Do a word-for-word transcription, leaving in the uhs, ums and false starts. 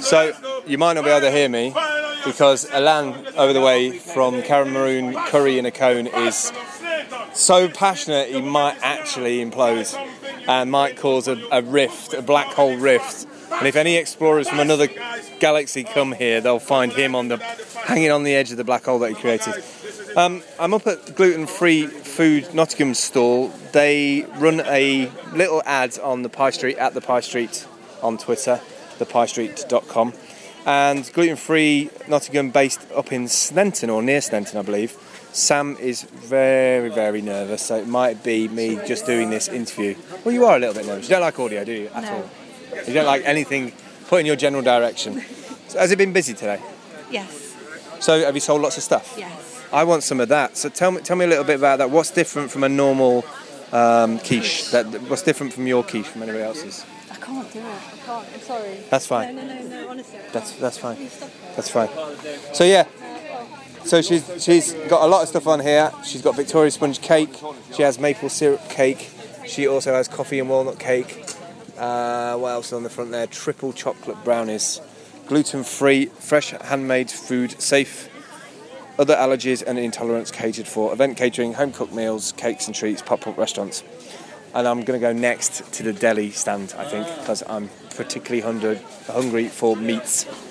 So you might not be able to hear me because Alan over the way from Cameroon Curry in a Cone is so passionate he might actually implode and might cause a, a rift, a black hole rift. And if any explorers from another galaxy come here, they'll find him on the hanging on the edge of the black hole that he created. Um, I'm up at Gluten Free Food Nottingham stall. They run a little ad on the Pie Street, at the Pie Street on Twitter, the pie street dot com. And Gluten Free Nottingham, based up in Sneinton, or near Sneinton, I believe. Sam is very, very nervous, so it might be me just doing this interview. Well, you are a little bit nervous. You don't like audio, do you, at no. all? You don't like anything put in your general direction. So has it been busy today? Yes. So have you sold lots of stuff? Yes. I want some of that. So tell me, tell me a little bit about that. What's different from a normal um, quiche? That what's different from your quiche from anybody else's? I can't do it. I can't. I'm sorry. That's fine. No, no, no, no. Honestly. I That's can't. that's fine. Can you stop it? That's fine. So yeah. So she's she's got a lot of stuff on here. She's got Victoria sponge cake. She has maple syrup cake. She also has coffee and walnut cake. Uh, what else is on the front there? Triple chocolate brownies. Gluten-free, fresh handmade food, safe. Other allergies and intolerance catered for. Event catering, home-cooked meals, cakes and treats, pop-up restaurants. And I'm going to go next to the deli stand, I think, because I'm particularly hungry, hungry for meats.